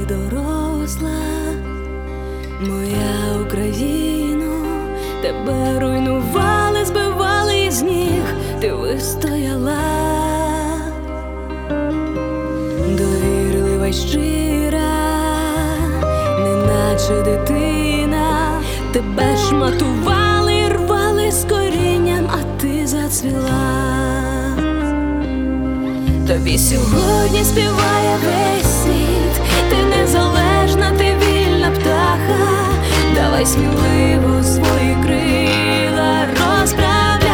доросла, моя Україно, тебе руйнували, збивали із ніг, ти вистояла, довірлива й щира, неначе дитина, тебе шматували, рвали з корінням, а ти зацвіла. Тобі сьогодні співає весь світ, ти незалежна, ти вільна птаха, давай сміливо свої крила розправляй,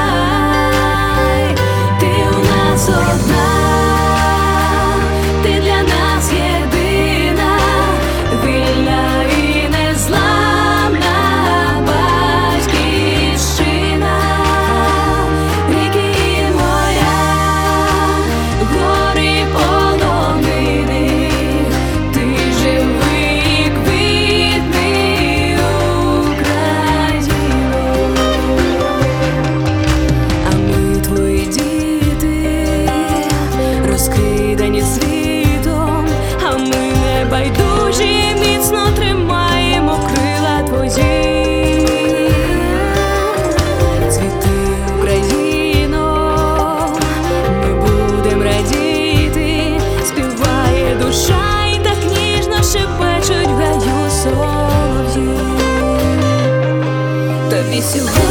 ти у нас одна, ти для нас єдина, вільна і незламна батьківщина, ріки і моря, гори полонини, ти живий, квітний Україно. А ми твої діти, розкидані світом, а ми не байдужі, міцно тримаємо крила твої. Цвіти, Україно, ми будем радіти, співає душа і так ніжно шепечуть в гаю солов'ї. Тобі сьогодні